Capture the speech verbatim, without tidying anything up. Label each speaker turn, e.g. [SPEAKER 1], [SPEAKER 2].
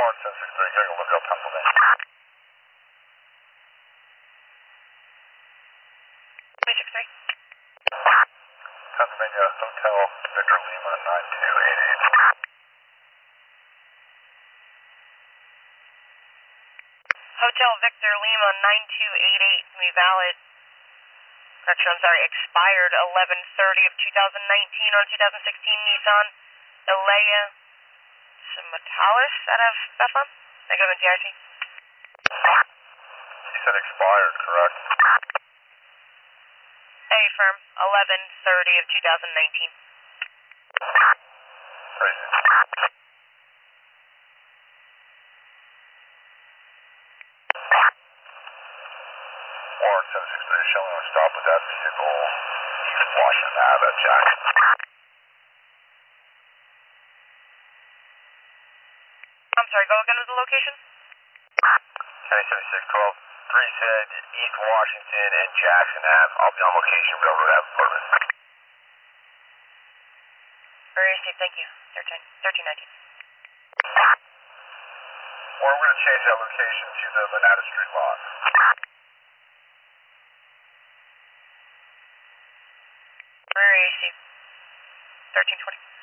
[SPEAKER 1] Warren ten six three, going to look up Pennsylvania.
[SPEAKER 2] three six three.
[SPEAKER 1] Pennsylvania Hotel Victor Lima nine two eight eight.
[SPEAKER 2] Hotel Victor Lima nine two eight eight, to be valid. Actually, I'm sorry, expired eleven thirty of two thousand nineteen on two thousand sixteen Nissan Elea Simatalis out of Bethlehem. Negative N T I C.
[SPEAKER 1] You said expired, correct?
[SPEAKER 2] A firm, eleven thirty of two thousand nineteen.
[SPEAKER 1] Crazy. Warren ten six three, showing a stop with that vehicle, East Washington Ave at Jackson.
[SPEAKER 2] I'm sorry, go again with the location?
[SPEAKER 1] County seventy-six twelve, three said East Washington and Jackson Ave. I'll be on location, Railroad Ave apartment.
[SPEAKER 2] Very received, thank you. thirteen, thirteen nineteen.
[SPEAKER 1] Or we're going to change that location to the Lanata Street lot.
[SPEAKER 2] Very received. thirteen twenty.